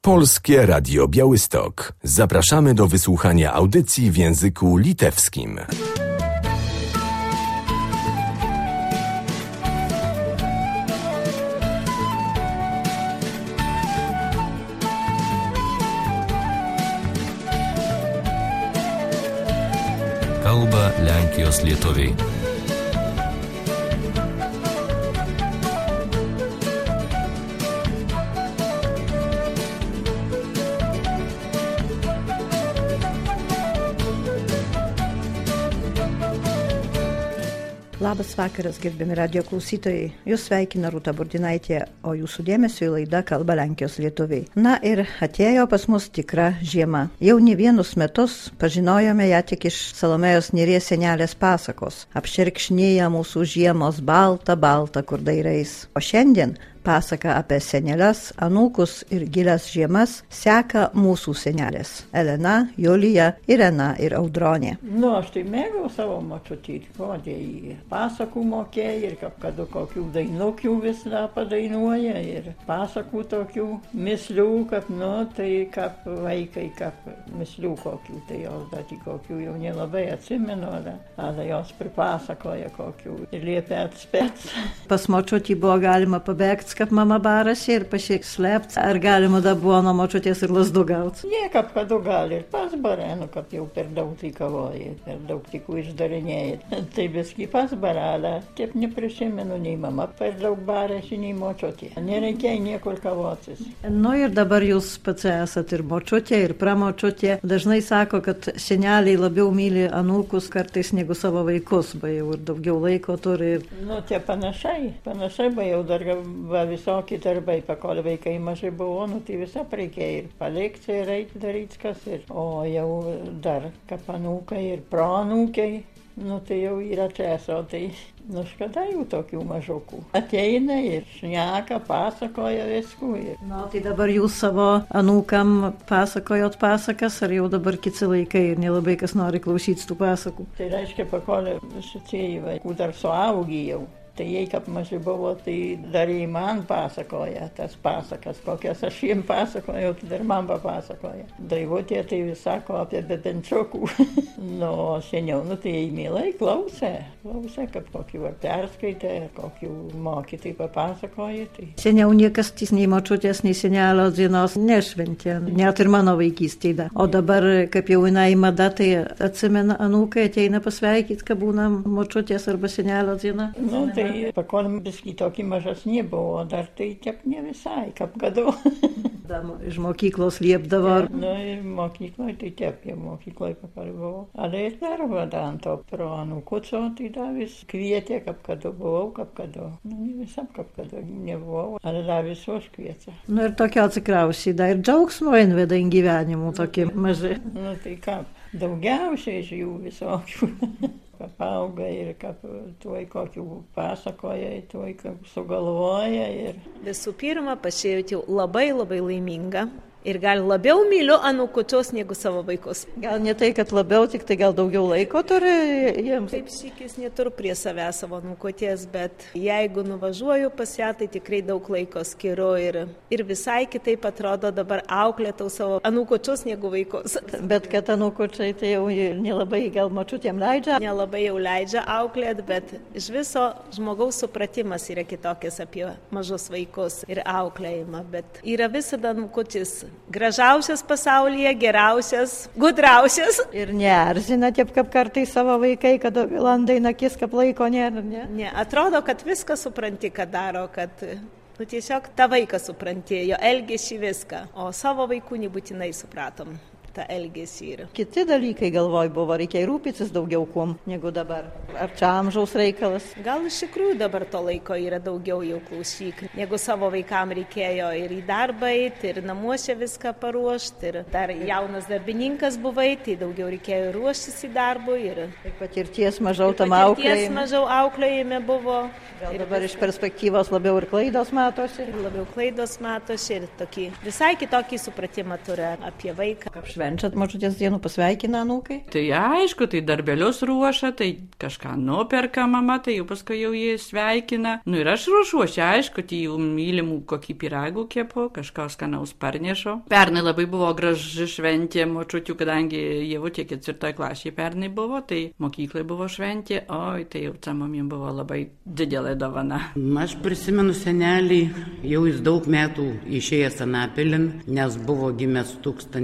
Polskie Radio Białystok. Zapraszamy do wysłuchania audycji w języku litewskim. Kalba Lenkijos lietuviai. Labas vakaras, gerbiami radio klausytojai. Jūs sveikina Rūta Burdinaitė, o jūsų dėmesio į laidą Kalba Lenkijos lietuviai. Na ir atėjo pas mus tikra žiema. Jau ne vienus metus pažinojome ją tik iš Salomėjos Nėries senelės pasakos. Apšerkšnėja mūsų žiemos balta, kur dairais. O šiandien pasaka apie seneles, anūkus ir gilias žiemas seka mūsų senelės – Elena, Julija, Irena ir Audronė. Aš tai mėgau savo močiutį, kodė į pasakų mokėjai ir kad kokių dainukių vis padainuoja ir pasakų tokių mislių, tai kaip vaikai, kaip mislių kokių, tai jos datį kokių jau nelabai atsimenu, ale jos pripasakoja kokių ir liepia atspėti. Pas močiutį buvo galima pabėgti, kaip mama barasi ir pasislėpti, ar galima da buvo nuo močiutės ir lasdų gauti? Ne, kaip kada gali ir pas barę, kad jau per daug tai kavoja, per daug tikų išdarinėja. Tai viski pas barelę, taip neprisimenu nei mama, per daug barėsi, nei močiutė. Nereikėjo niekur kavotis. Ir dabar jūs pats esat ir močiutė, ir pramočiutė. Dažnai sako, kad seneliai labiau myli anūkus kartais negu savo vaikus, ba jau ir daugiau laiko turi. Tie panašiai, ba jau dar visokie darbai, pakol vaikai mažai buvo, tai visą reikėjo ir palikti ir eiti daryti kas ir. O jau dar kaip anūkai ir proanūkai, tai jau yra česo, tai škoda jų tokių mažukų. Ateina ir šneka, pasakoja viskų. Tai dabar jūs savo anūkam pasakojot pasakas, ar jau dabar kiti laikai ir nelabai kas nori klausytis tų pasakų? Tai reiškia, pakol šitie vaikų dar suaugį jau. Tai jei kaip mažai buvo, tai dar į man pasakoja tas pasakas, kokias aš jiem pasakojau, tai dar man papasakoja. Daivutė tai vis sako apie bebenčiukų. Seniau, tai jei mielai klausė, kaip kokį var perskaitė, kokių mokytai papasakoja. Tai. Seniau niekas nei močiutės, nei senelio dienos nešventė, net ir mano vaikystėje. O dabar, kaip jau jinai mada, tai atsimena anūkai, ateina pasveikyti, kad būna močiutės arba senelio diena. Tai pakol biskį tokį mažasnį buvo, dar tai tiek ne visai, kaip gadu. Iš mokyklos liepdavo. Ir mokykloje tai tiek, jau mokykloje pakol buvo. Ale ir dar vadant to pro anūkuco, tai dar vis kvietė, kaip gadu buvau, kaip gadu. Ne visam, kaip gadu nebuvau, ale dar visus kvietė. Ir tokio atsikrausiai, dar ir džiaugsmo inveda į gyvenimų tokie maži. Tai kaip, daugiausiai iš jų visokių. Kaip auga ir kaip tuoj kokių pasakoja, tuoj kaip sugalvoja. Visų pirma, pasijaučiau labai laiminga. Ir gal labiau myliu anūkučius negu savo vaikus. Gal ne tai, kad labiau, tik tai gal daugiau laiko turi jiems? Taip sykis neturiu prie savęs savo anūkutės, bet jeigu nuvažiuoju pas ją, tai tikrai daug laiko skiriu ir visai kitaip atrodo dabar auklėtau savo anūkučius negu vaikus. Bet kad anūkučiai tai jau nelabai gal močiutėm leidžia? Nelabai jau leidžia auklėti, bet iš viso žmogaus supratimas yra kitokis apie mažus vaikus ir auklėjimą, bet yra visada anūkutis. Gražiausias pasaulyje, geriausias, gudrausias. Ir neerzina taip, kaip kartais savo vaikai, kad landai nakis, kaip laiko nėra, ne? Ne, atrodo, kad viską supranti, ką daro, kad tiesiog tą vaiką supranti, jo elgesį viską, o savo vaikų nebūtinai supratom. tą elgesį. Kiti dalykai, galvoj, buvo, reikia rūpytis daugiau kuom negu dabar. Ar čia amžiaus reikalas? Gal iš tikrųjų dabar to laiko yra daugiau, jau klausyk, negu savo vaikam reikėjo ir į darbą eiti, ir namuose viską paruošti, ir dar jaunas darbininkas buvai, tai daugiau reikėjo ruoštis į darbą. Ir patirties mažiau tam auklėjime. Patirties mažiau auklėjime buvo. Gal dabar iš perspektyvos labiau ir klaidos matosi? Ir labiau klaidos matosi ir tokį visai kitokį supratimą turi apie vaiką. Kaip švenčiat mažutės dienų, pasveikina anūkai? Tai aišku, tai darbelius ruošia, tai kažką nuperka mama, tai jau paskui jau jie sveikina. Nu ir aš ruošiuosi, aišku, tai jų mylimų kokį pyragų kepu, kažką skanaus parnešo. Pernai labai buvo graži šventė močiučių, kadangi jau tiek 4 klasėje pernai buvo, tai mokyklai buvo šventė, oi, tai jau mamim buvo labai didelė dovana. Aš prisimenu senelį, jau jis daug metų išėjęs Anapilin, nes buvo gimęs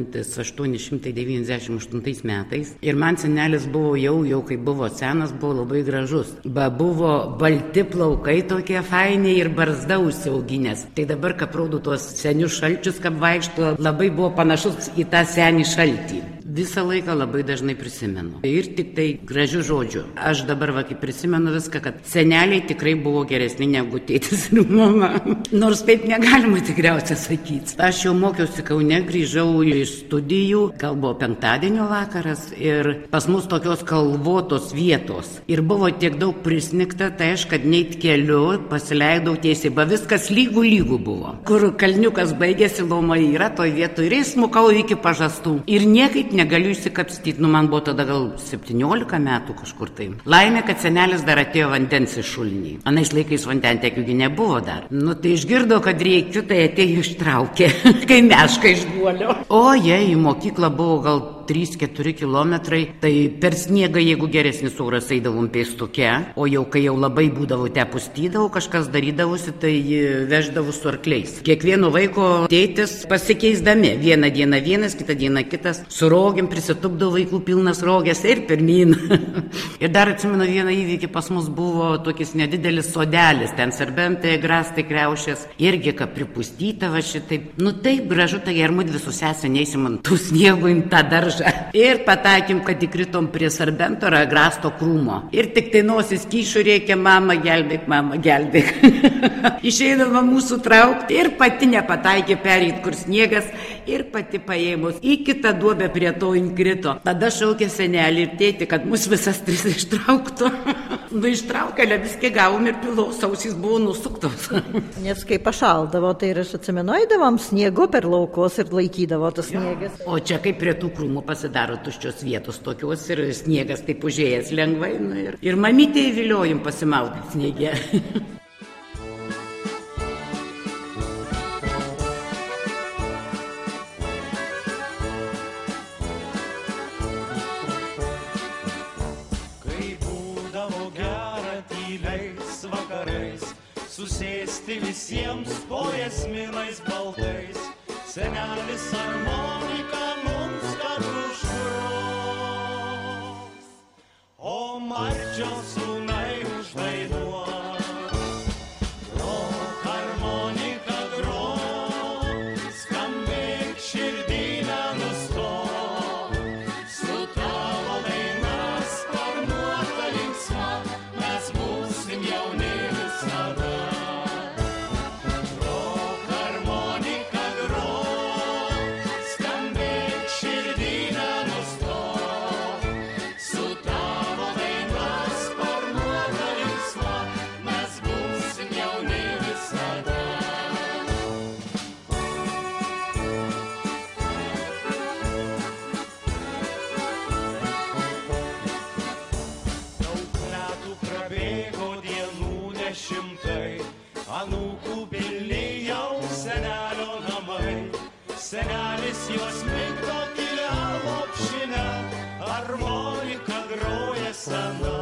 1898 metais. Ir man senelis buvo jau kai buvo senas, buvo labai gražus. Buvo balti plaukai tokie fainiai ir barzda užsiauginęs. Tai dabar, kaip rodo tuos senius šalčius, kaip vaikšto, labai buvo panašus į tą senį šaltį. Visą laiką labai dažnai prisimenu. Ir tik tai gražių žodžių. Aš dabar, kaip prisimenu viską, kad seneliai tikrai buvo geresni negu tėtis ir mama. Nors taip negalima tikriausiai sakyti. Aš jau mokiausi Kaune, grįžau iš studijų, gal buvo penktadienio vakaras ir pas mus tokios kalvotos vietos. Ir buvo tiek daug prisnigta, tai aš, kad neit keliu, pasileidau tiesiai, viskas lygų buvo. Kur kalniukas baigėsi, Loma yra, toj vietoj ir smukau iki Pažastų. Ir niekaip negaliu įsikapstyti, man buvo tada gal 17 metų kažkur tai. Laimė, kad senelis dar atėjo vandens iš šulinį. Anais laikais vandentekiųgi nebuvo dar. Nu tai išgirdo, kad reikiu, tai atėjo ištraukė, kai meška iš guolio. O jei į mokyklą buvo gal 3-4 kilometrai, tai per sniegą, jeigu geresnis oras, eidavom pėstuke, o jau kai jau labai būdavo tepustydavo, kažkas darydavosi, tai veždavo su arkliais. Kiekvieno vaiko tėtis pasikeisdami. Vieną dieną vienas, kitą dieną kitas. Su rogėm prisitupdavo vaikų pilnas rogės ir pirmyn. Ir dar atsimenu vieną įvykį, pas mus buvo tokis nedidelis sodelis, ten serbentai, grastai, kriaušės, irgi ką pripustyta va šitaip. Nu taip gražu, tai ir mudvi su sese neisim ant tų sniegų į tą daržą. Ir patakėm, kad įkritom prie serbento ar grasto krūmo. Ir tik tai nosis kyšų reikia, mama gelbėk, mama gelbėk. Išeidama mūsų traukti ir pati nepataikė pereit, kur sniegas, ir pati paėmus į kitą duobę prie to inkrito. Tada šaukė senelį ir tėtį, kad mus visas 3 ištrauktų. Nu ištraukėlę viską gavom ir pilaus ausys buvo nusuktos. Nes kai pašaldavo, tai ir aš atsimenu, eidavom sniegu per laukos ir laikydavo tas sniegas. O čia kaip prie tų krūmų pasidaro tuščios vietos tokios ir sniegas taip užėjęs lengvai. Nu, ir mamytė įviliojim pasimaudyti sniege. Susėsti visiems po esminais baltais, senelis harmonika mums kad užgros, o Marčios sūnai uždainuos. Grok harmonika, grok, skambėk širdį nenustok, su tavo daina sparnuota linksma, mes būsim jauni visada. Anūkų pilni jau senelio namai, senelis juos migdo tylia lopšine, harmonika groja sena.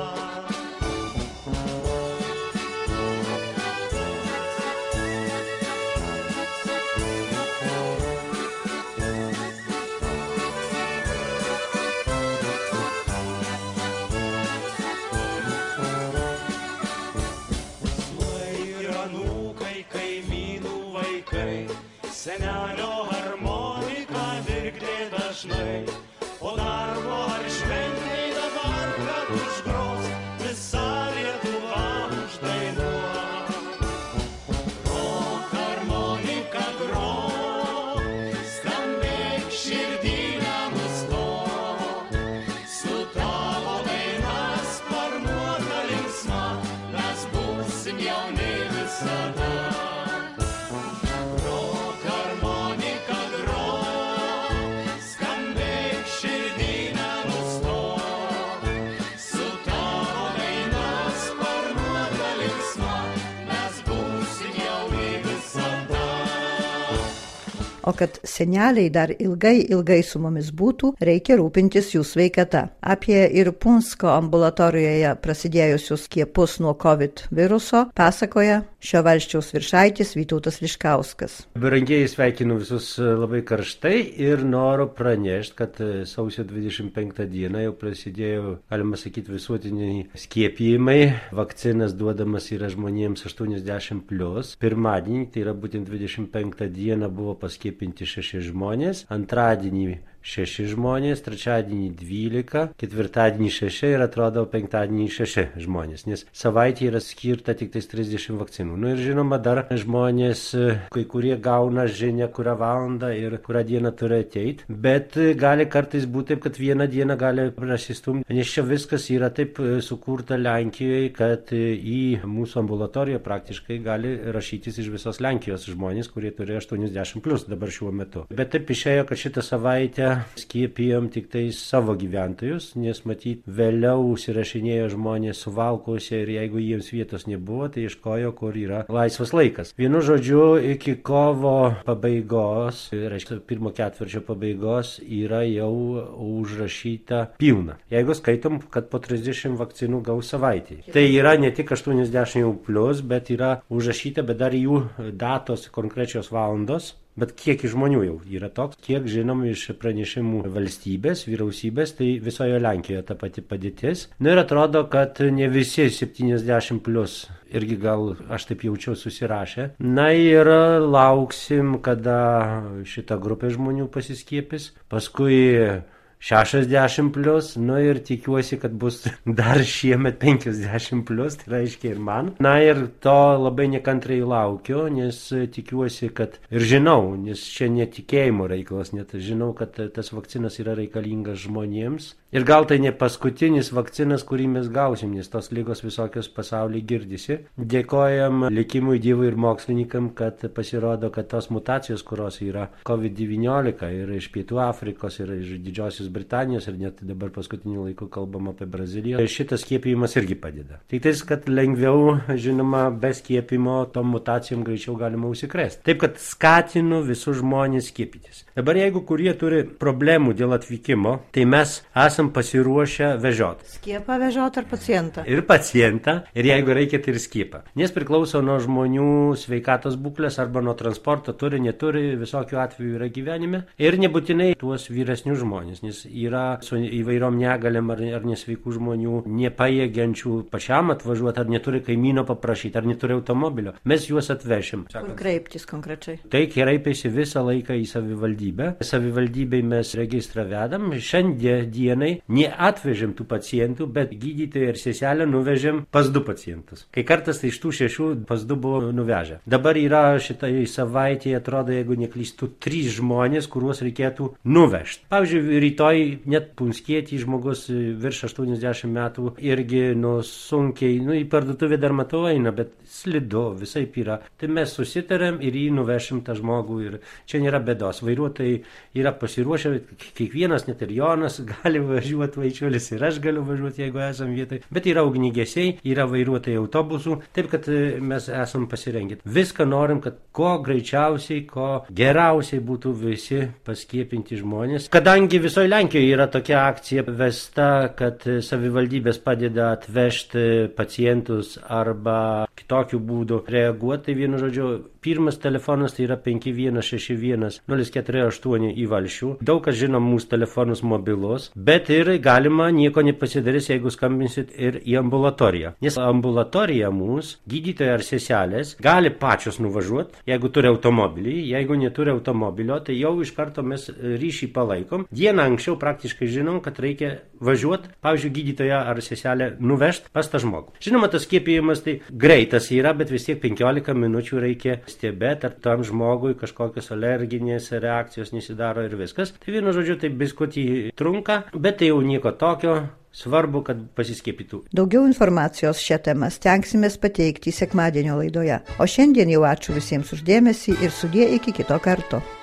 Senelio harmonika virkdė dažnai, po darbo ar šventėj dabar, kad užgros, visa Lietuva uždainuos. Grok harmonika, grok, skambėk širdį nenustok, su tavo daina sparnuota linksma, mes būsim jauni visada. Harmonika grok, skambėk O kad seneliai dar ilgai su mumis būtų, reikia rūpintis jų sveikata. Apie ir Punsko ambulatorijoje prasidėjusius skiepus nuo COVID viruso pasakoja šio valsčiaus viršaitis Vytautas Liškauskas. Brangieji, sveikinu visus labai karštai ir noriu pranešti, kad sausio 25 dieną jau prasidėjo, galima sakyti, visuotiniai skiepijimai. Vakcinas duodamas yra žmonėms 80+. Pirmadienį, tai yra būtent 25 dieną, buvo paskiepinti 6 žmonės, antradienį 6 žmonės, trečiadienį 12, ketvirtadienį 6 ir atrodo penktadienį 6 žmonės, nes savaitė yra skirta tik 30 vakcinų. Ir žinoma, dar žmonės, kai kurie gauna žinią, kurią valandą ir kurią dieną turi ateiti, bet gali kartais būti taip, kad vieną dieną gali prasistumti, nes čia viskas yra taip sukurta Lenkijoje, kad į mūsų ambulatoriją praktiškai gali rašytis iš visos Lenkijos žmonės, kurie turi 80+ dabar šiuo metu. Bet taip išėjo, kad šitą savaitę skiepijom tik tai savo gyventojus, nes matyt vėliau užsirašinėjo žmonės Suvalkuose ir jeigu jiems vietos nebuvo, tai ieškojo, kur yra laisvas laikas. Vienu žodžiu, iki kovo pabaigos, reiškia pirmo ketvirčio pabaigos, yra jau užrašyta pilna. Jeigu skaitom, kad po 30 vakcinų gaus savaitį. Tai yra ne tik 80+, bet yra užrašyta, bet dar jų datos konkrečios valandos. Bet kiek žmonių jau yra toks, kiek žinom iš pranešimų valstybės, vyriausybės, tai visoje Lenkijoje ta pati padėtis. Ir atrodo, kad ne visi 70+, irgi gal aš taip jaučiau, susirašė. Ir lauksim, kada šita grupė žmonių pasiskiepys. Paskui 60+, ir tikiuosi, kad bus dar šiemet 50+, tai reiškia ir man. Ir to labai nekantrai laukiu, nes tikiuosi, kad ir žinau, nes čia netikėjimo reikalas, net žinau, kad tas vakcinas yra reikalingas žmonėms. Ir gal tai ne paskutinis vakcinas, kurį mes gausim, nes tos lygos visokios pasaulyje girdisi. Dėkojam likimui, Dievui ir mokslininkam, kad pasirodo, kad tos mutacijos, kurios yra COVID-19 ir iš Pietų Afrikos, ir iš Didžiosios Britanijos, ir net dabar paskutiniu laiku kalbam apie Braziliją, šitas skiepijimas irgi padeda. Tik tais, kad lengviau, žinoma, be skiepimo tom mutacijom greičiau galima užsikrėsti. Taip, kad skatinu visus žmonės skiepytis. Dabar jeigu kurie turi problemų dėl atvykimo, tai mes esam pasiruošę vežioti. Skiepą vežioti ar pacientą? Ir pacientą, ir jeigu reikia, tai ir skiepą. Nes priklauso nuo žmonių sveikatos būklės arba nuo transporto, turi, neturi, visokių atvejų yra gyvenime. Ir nebūtinai tuos vyresnius žmonės, nes yra su įvairiom negalėm ar nesveikų žmonių, nepajėgiančių pačiam atvažiuoti, ar neturi kaimyno paprašyti, ar neturi automobilio. Mes juos atvešim. Kur kreiptis konkrečiai? Tai kreipiasi visą laiką į savivaldybę. Savivaldybei mes registrą vedam. Šiandien dienai neatvežėm tų pacientų, bet gydytoją ir seselę nuvežėm pas 2 pacientus. Kai kartas tai iš tų 6 pas 2 buvo nuvežę. Dabar yra šitai savaitėje, atrodo, jeigu neklystų, 3 žmonės, kuriuos reikėtų nuvežti. Pavyzdžiui, rytoj net punskietį žmogus virš 80 metų irgi sunkiai, į parduotuvę dar matau eina, bet slidu, visai yra. Tai mes susitarėm ir jį nuvešim tą žmogų ir čia nėra bėdos. Vairuotojai yra pasiruošę, kiekvienas, net ir Jonas, gali važiuoti vaičiulis ir aš galiu važiuoti, jeigu esam vietoj. Bet yra ugnigesiai, yra vairuotojai autobusų, taip kad mes esam pasirengę. Viską norim, kad kuo greičiausiai, kuo geriausiai būtų visi paskiepinti žmonės. Kadangi visoje Lenkijoje yra tokia akcija vesta, kad savivaldybės padeda atvežti pacientus arba kitokių būdų reaguoti, tai vienu žodžiu, pirmas telefonas tai yra 5161 048 į Valsčių. Daug kas žino mūsų telefonus mobilus, bet ir galima nieko nepasidarys, jeigu skambinsit ir į ambulatoriją. Nes ambulatorija mūsų, gydytojai ar seselės, gali pačios nuvažiuoti, jeigu turi automobilį. Jeigu neturi automobilio, tai jau iš karto mes ryšį palaikom. Dieną anksčiau praktiškai žinom, kad reikia važiuoti, pavyzdžiui, gydytoją ar seselę nuvežti pas tą žmogų. Žinoma, tas skiepijimas tai greitas yra, bet vis tiek 15 minučių reikia stebėti, ar tam žmogui kažkokios alerginės reakcijos nesidaro ir viskas. Tai vienu žodžiu, tai biskutį trunka, bet tai jau nieko tokio. Svarbu, kad pasiskiepytų. Daugiau informacijos šią temą stengsimės pateikti sekmadienio laidoje. O šiandien jau ačiū visiems už dėmesį ir sudie iki kito karto.